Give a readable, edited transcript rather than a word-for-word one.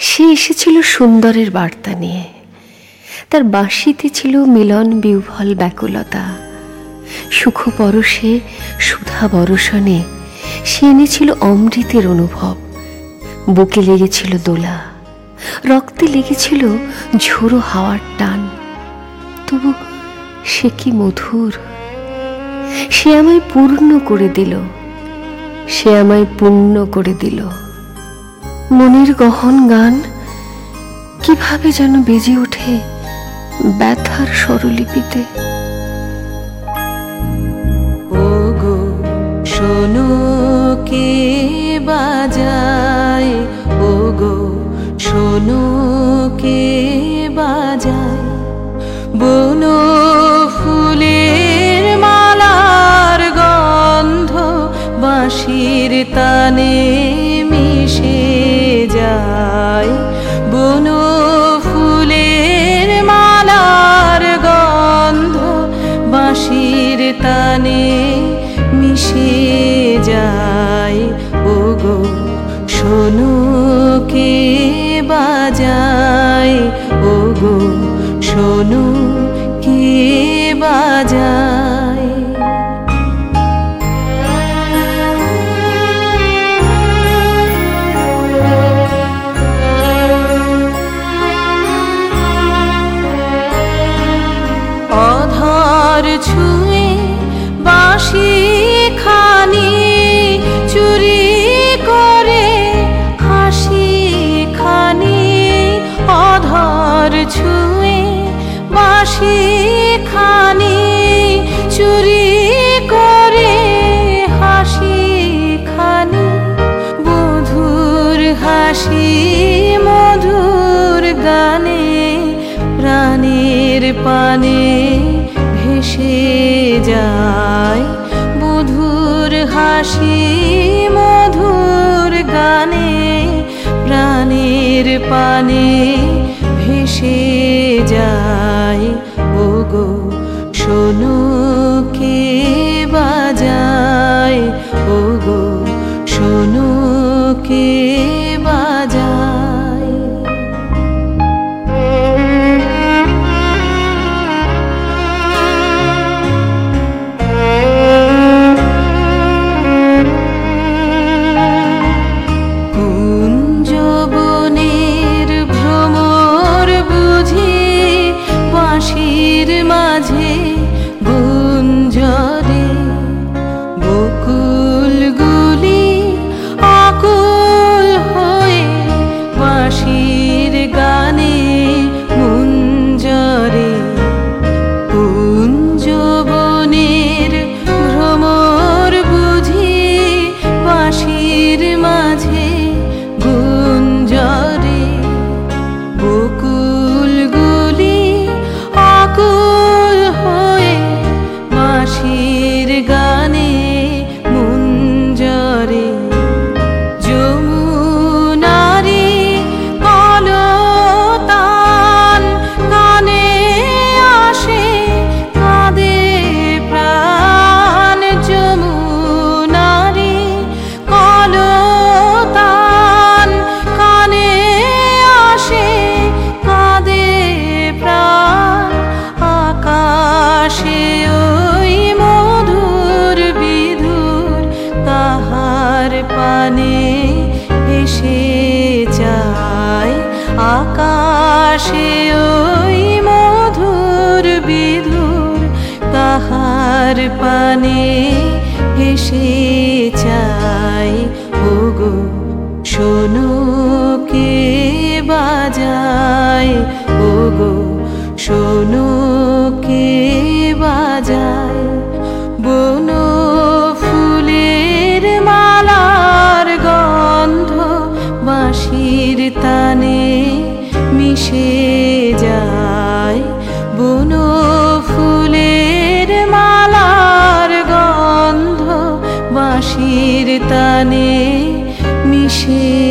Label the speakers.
Speaker 1: সে এসেছিল সুন্দরের বার্তা নিয়ে। তার বাঁশিতে ছিল মিলন বিহ্বল ব্যাকুলতা। সুখ পরশে সুধা বরষণে সে এনেছিল অমৃতের অনুভব। বুকে লেগেছিল দোলা, রক্তে লেগেছিল ঝোড়ো হাওয়ার টান। তবু সে কি মধুর! সে আমায় পূর্ণ করে দিল, সে আমায় পূর্ণ করে দিল। মনের গহন গান কিভাবে যেন বেজে ওঠে ব্যথার স্বরলিপিতে।
Speaker 2: ওগো শোনো কে বাজায়, ওগো শোনো কে বাজায়, বনো ফুলের মালার গন্ধ বাঁশির তানে মিশে যায়। বনো ফুলের মালার গন্ধ বাঁশির তানে মিশে যায়। ওগো শোনো কে বাজায়, ওগো শোনো কে বাজায়। অধর ছুঁয়ে বাঁশি খানি চুরি করে হাসি খানি। অধর ছুঁয়ে বাঁশি খানি চুরি করে হাসি খানি। মধুর হাসি মধুর গানে প্রাণের পানে ভেসে যায়। মধুর হাসি মধুর গানে প্রাণের পানে ভেসে যায়। ওগো শোনো কে বাজায়, ওগো শোনো কে বাজায়। কুঞ্জবনের ভ্রমর বুঝি বাঁশির মাঝে গুঞ্জরে। বকুলগুলি আকুল হয়ে বাঁশির গানে মুঞ্জরে। কুঞ্জবনের ভ্রমর বুঝি বাঁশির মাঝে গুঞ্জরে। বকুলগুলি আকুল হয়ে বাঁশির গানে মুঞ্জরে। যমুনারি কলতান কানে আসে কাঁদে প্রাণ। যমুনারি কলতান কানে আসে কাঁদে প্রাণ। আকাশে ওই মধুর বিধুর তাহার পানে এসে যায়। আকাশে ওই মধুর বিধুর তাহার পানে এসে যায়। ওগো শোনো কে বাজায়, ওগো শোনো কে বাজায়। বনো ফুলের মালার গন্ধ বাঁশির তানে মিশে যায়। বনো ফুলের মালার গন্ধ বাঁশির তানে মিশে